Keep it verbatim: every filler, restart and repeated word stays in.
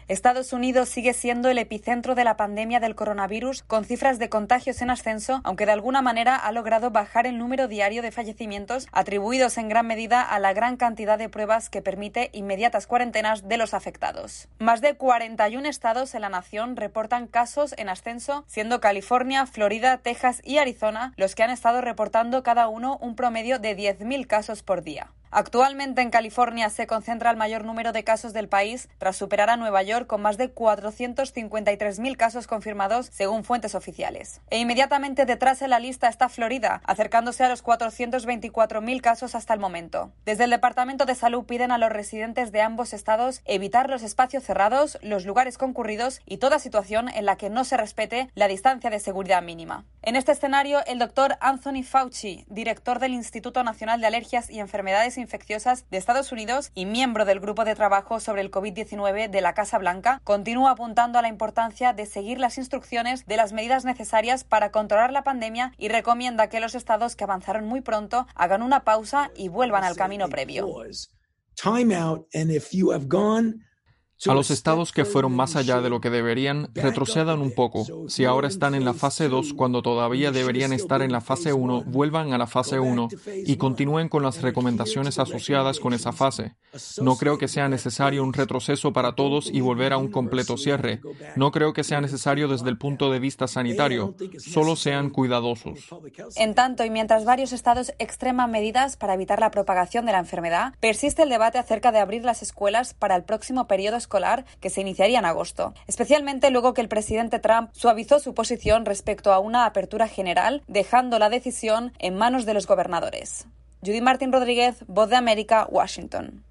Estados Unidos sigue siendo el epicentro de la pandemia del coronavirus, con cifras de contagios en ascenso, aunque de alguna manera ha logrado bajar el número diario de fallecimientos, atribuidos en gran medida a la gran cantidad de pruebas que permite inmediatas cuarentenas de los afectados. Más de cuarenta y un estados en la nación reportan casos en ascenso, siendo California, Florida, Texas y Arizona los que han estado reportando cada uno un promedio de diez mil casos por día. Actualmente en California se concentra el mayor número de casos del país, tras superar a Nueva York con más de cuatrocientos cincuenta y tres mil casos confirmados, según fuentes oficiales. E inmediatamente detrás en la lista está Florida, acercándose a los cuatrocientos veinticuatro mil casos hasta el momento. Desde el Departamento de Salud piden a los residentes de ambos estados evitar los espacios cerrados, los lugares concurridos y toda situación en la que no se respete la distancia de seguridad mínima. En este escenario, el doctor Anthony Fauci, director del Instituto Nacional de Alergias y Enfermedades Infecciosas de Estados Unidos y miembro del Grupo de Trabajo sobre el COVID diecinueve de la Casa Blanca, continúa apuntando a la importancia de seguir las instrucciones de las medidas necesarias para controlar la pandemia y recomienda que los estados que avanzaron muy pronto hagan una pausa y vuelvan al camino previo. A los estados que fueron más allá de lo que deberían, retrocedan un poco. Si ahora están en la fase dos cuando todavía deberían estar en la fase uno, vuelvan a la fase uno y continúen con las recomendaciones asociadas con esa fase. No creo que sea necesario un retroceso para todos y volver a un completo cierre. No creo que sea necesario desde el punto de vista sanitario. Solo sean cuidadosos. En tanto, y mientras varios estados extreman medidas para evitar la propagación de la enfermedad, persiste el debate acerca de abrir las escuelas para el próximo periodo escolar escolar que se iniciaría en agosto, especialmente luego que el presidente Trump suavizó su posición respecto a una apertura general, dejando la decisión en manos de los gobernadores. Judy Martín Rodríguez, Voz de América, Washington.